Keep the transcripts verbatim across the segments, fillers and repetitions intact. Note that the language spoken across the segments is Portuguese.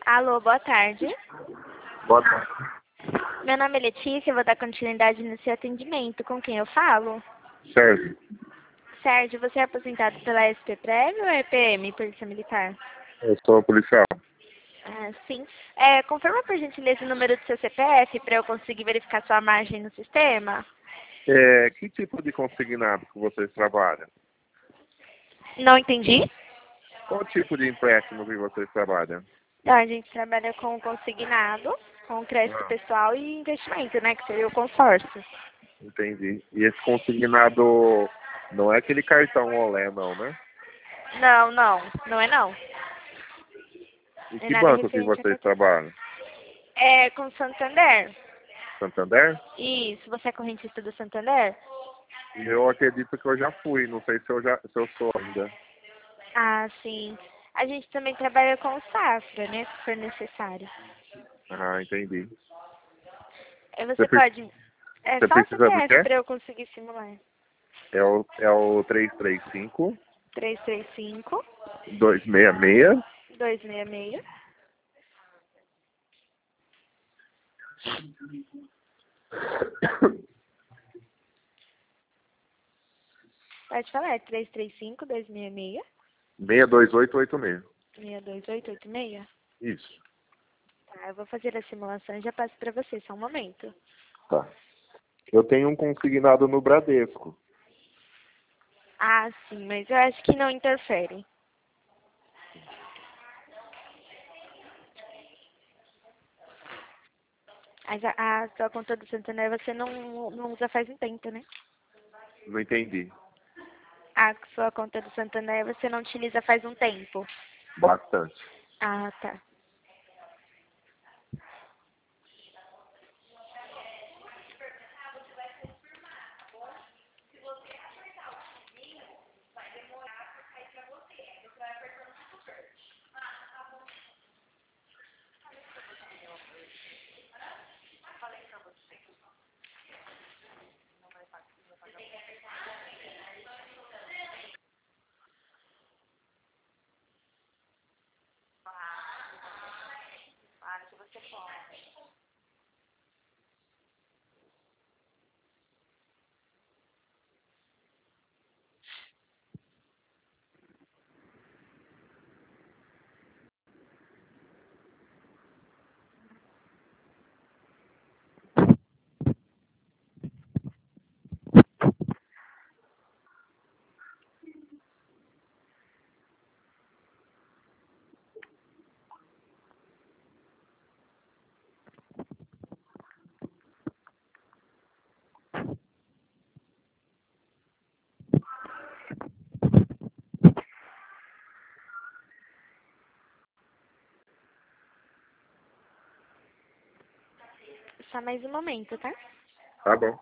Alô, boa tarde. Boa tarde. Meu nome é Letícia, eu vou dar continuidade no seu atendimento. Com quem eu falo? Sérgio, Sérgio, você é aposentado pela S P Prévio ou é P M, Polícia Militar? eu sou policial. Ah, sim. É, confirma por gentileza o número do seu C P F para eu conseguir verificar sua margem no sistema? É, que tipo de consignado que vocês trabalham? Não entendi. Qual tipo de empréstimo que vocês trabalham? Então, a gente trabalha com consignado, com crédito Ah, pessoal e investimento, né? Que seria o consórcio. entendi. E esse consignado não é aquele cartão Olé, não, né? Não, não. Não é não. E É que nada banco que referente a vocês cartão. trabalham? É com Santander? Santander? Isso. Você é correntista do Santander? E eu acredito que eu já fui, não sei se eu, já, se eu sou ainda. Ah, sim. A gente também trabalha com o Safra, né? Se for necessário. Ah, entendi. Aí Você, você pre- pode... É você só o precisa do C P F quê? para eu conseguir simular. É o, é o três três cinco, três três cinco, dois seis seis, dois seis seis. Pode falar, é três três cinco, dois seis seis, seis dois oito oito seis. seis dois oito oito seis. Isso. Tá, eu vou fazer a simulação e já passo para você, só um momento. Tá. Eu tenho um consignado no Bradesco. Ah, sim, mas eu acho que não interfere. Mas a, a sua conta do Santander você não, não usa faz um tempo, né? Não entendi. A sua conta do Santander você não utiliza faz um tempo. Bastante. Ah, tá. Só mais um momento, tá? Tá bom.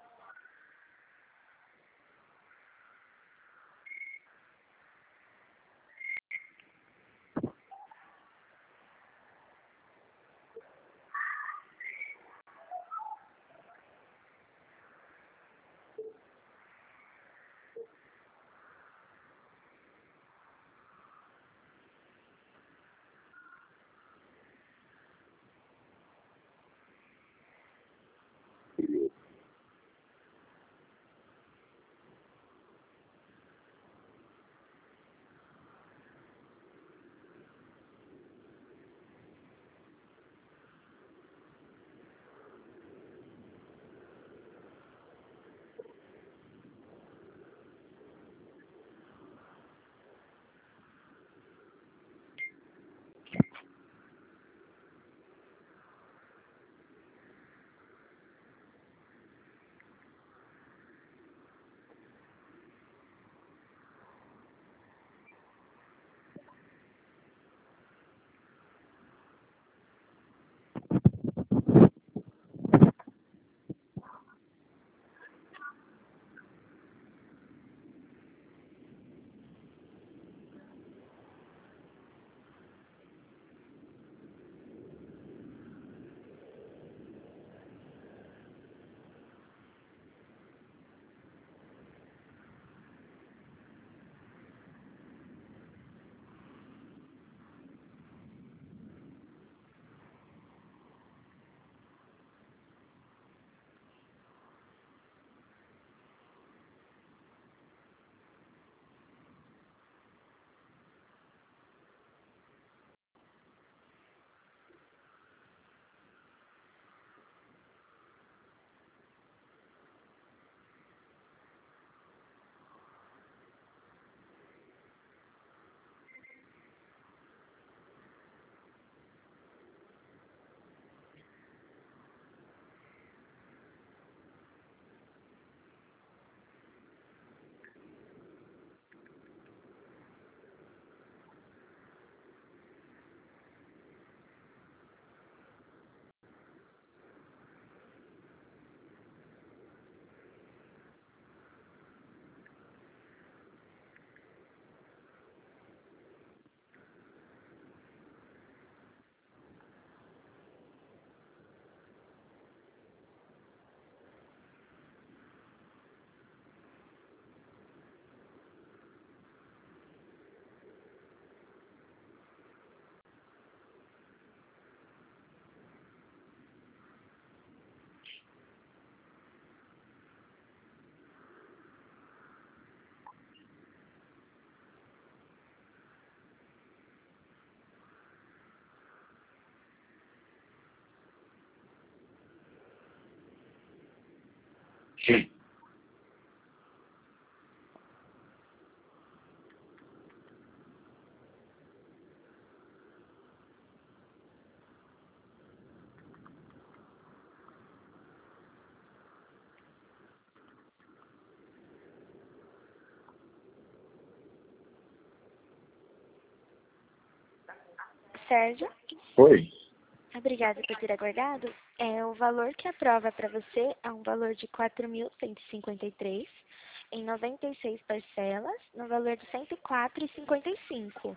Sérgio, Oi. obrigada por ter aguardado. É, o valor que aprova para você é um valor de quatro mil cento e cinquenta e três em noventa e seis parcelas, no valor de cento e quatro reais e cinquenta e cinco.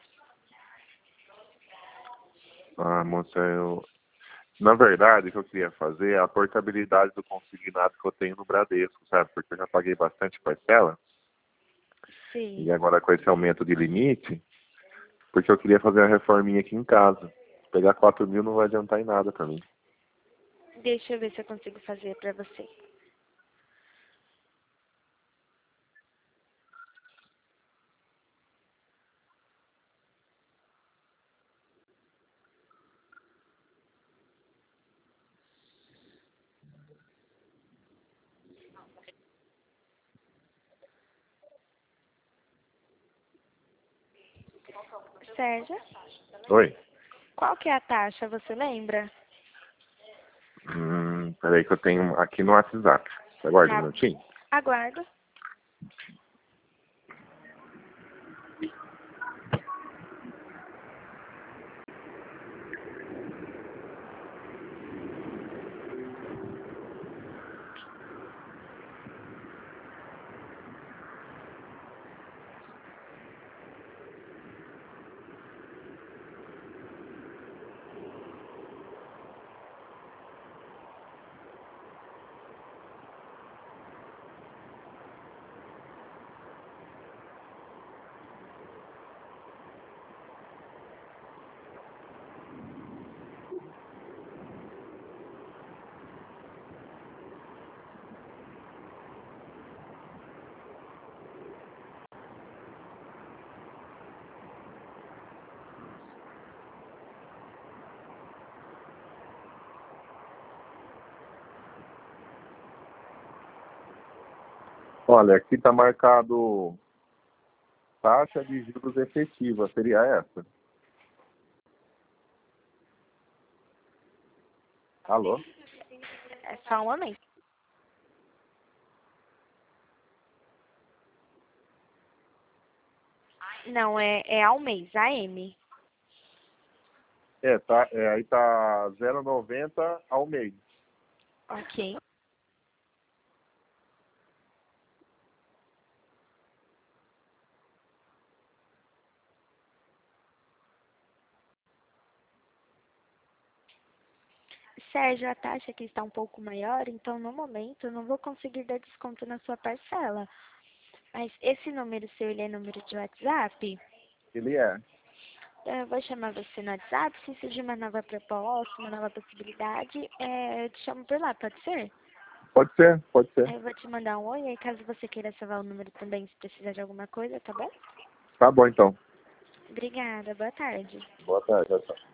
Ah, moça, eu... Na verdade, o que eu queria fazer é a portabilidade do consignado que eu tenho no Bradesco, sabe? Porque eu já paguei bastante parcela. Sim. E agora com esse aumento de limite, porque eu queria fazer uma reforminha aqui em casa. Pegar quatro mil não vai adiantar em nada pra mim. Deixa eu ver se eu consigo fazer para você. Sérgio, Oi? qual que é a taxa, você lembra? Hum, peraí que eu tenho aqui no WhatsApp. Você aguarda um Tá, minutinho? aguardo. Olha, aqui tá marcado taxa de juros efetiva. Seria essa? Alô? É só um momento. Não, é, é ao mês, A M. É, tá, é, aí tá zero vírgula noventa ao mês. Ok. Sérgio, a taxa aqui está um pouco maior, então no momento eu não vou conseguir dar desconto na sua parcela. Mas esse número seu, ele é número de WhatsApp? Ele é. Então eu vou chamar você no WhatsApp, se surgir uma nova proposta, uma nova possibilidade, é, eu te chamo por lá, pode ser? Pode ser, pode ser. Aí eu vou te mandar um oi, aí caso você queira salvar o número também, se precisar de alguma coisa, tá bom? Tá bom então. Obrigada, boa tarde. Boa tarde, tchau, tchau.